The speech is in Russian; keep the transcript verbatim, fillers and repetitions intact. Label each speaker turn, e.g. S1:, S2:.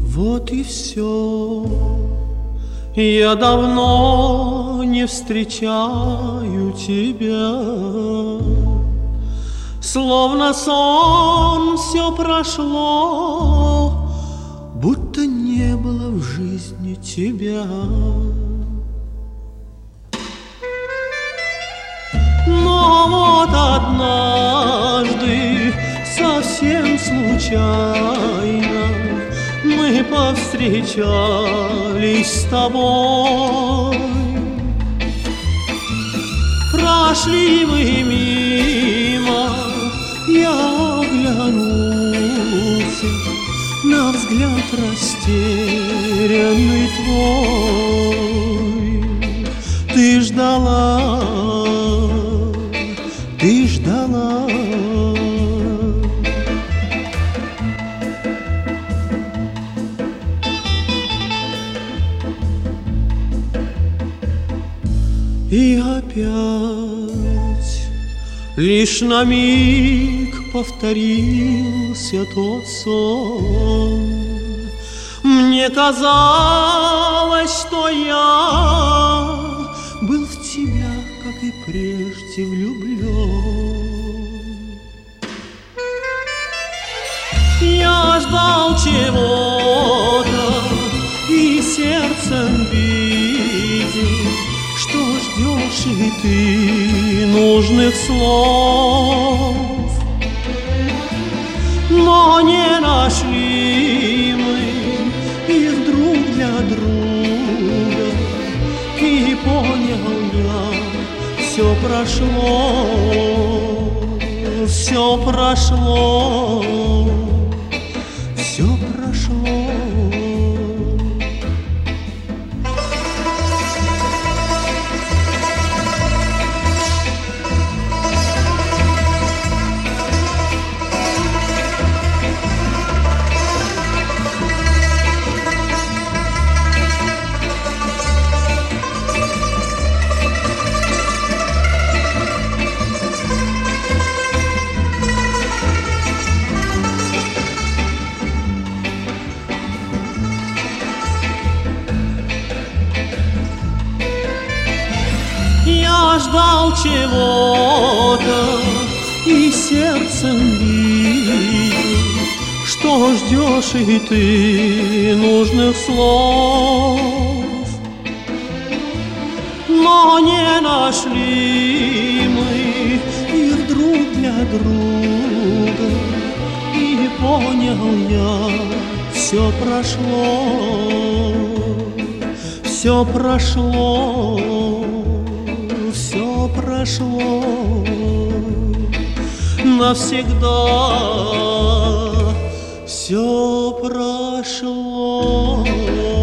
S1: Вот и все. Я давно не встречаю тебя. Словно сон все прошло, будто не было в жизни тебя. Но вот однажды, совсем случайно, мы повстречались с тобой. Прошли мы мимо, я оглянулся на взгляд растерянный твой. Ты ждала, ты ждала. И опять лишь на миг повторился тот сон. Мне казалось, что я был в тебя, как и прежде, влюблен. Я ждал чего-то и сердцем видел, что ждешь и ты нужных слов. Но не нашли мы их друг для друга, и понял я, все прошло, все прошло, все прошло. Я ждал чего-то и сердцем видел, что ждешь и ты нужных слов. Но не нашли мы их друг для друга, и понял я, все прошло, все прошло. Все прошло навсегда, все прошло.